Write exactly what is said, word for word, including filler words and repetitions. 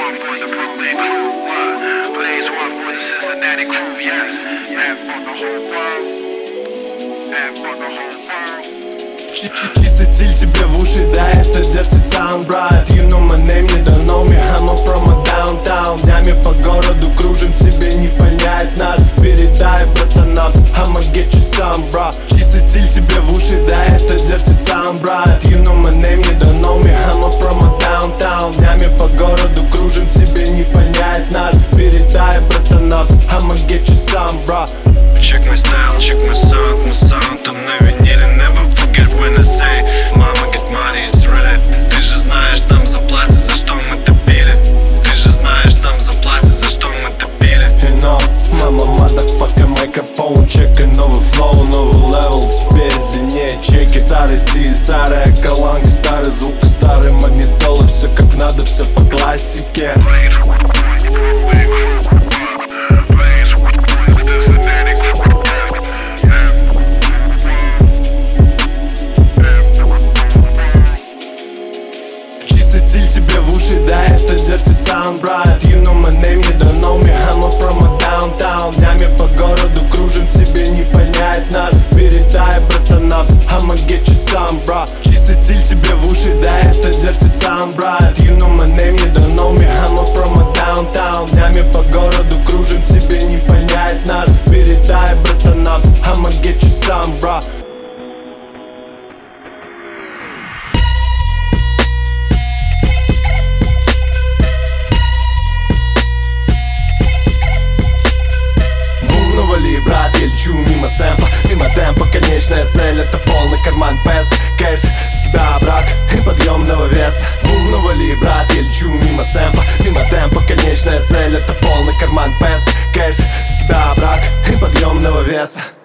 one for the Brooklyn crew, what? Blaze one for the Cincinnati crew, yes. And for the whole world. And for the whole world. Чистый стиль тебе в уши, да, это Dirty Sound, брат. You know my name, you don't know me, I'm from a downtown. Днями по городу кружим, тебе не понять нас. Передай братанам, I'ma get you some, bro. Чистый стиль тебе в уши, да, это Dirty Sound, брат. You know my name, you don't know me, I'm from a downtown. Днями по городу кружим, тебе не понять нас. Передай братанам, I'ma get you some, bro. Check my style, check my sound, my sound там на виниле. Never forget when I say Mama get money, it's red. Ты же знаешь, нам заплатят, за что мы топили. Ты же знаешь, нам заплатят, за что мы топили. You know, mama motherfucking microphone. Чекай новый flow, новый level. Теперь это не чеки. Старый стиль, старая колонка, старый звук, старый магнитолы. Все как надо, все по классике. Стиль тебе в уши, да, это Dirty Sound, брат. You know my name, you don't know me, I'm from a downtown. Днями по городу кружим, тебе не понять нас. Передай братанам, I'ma get you some, bro. Чистый стиль тебе в уши, да, это Dirty Sound, брат. You know my name, you don't know me, I'm from a downtown. Днями по городу кружим, тебе не понять нас. Передай братанам, I'ma get you some, bro. Брат, я лечу мимо сэмпла, мимо темпа. Конечная цель — это полный карман пес. Кэш, себя, брат, и подъемного веса. Бум, ну вали, брат, я лечу мимо сэмпла, мимо темпа. Конечная цель — это полный карман пес. Кэш, себя, брат, и подъемного веса.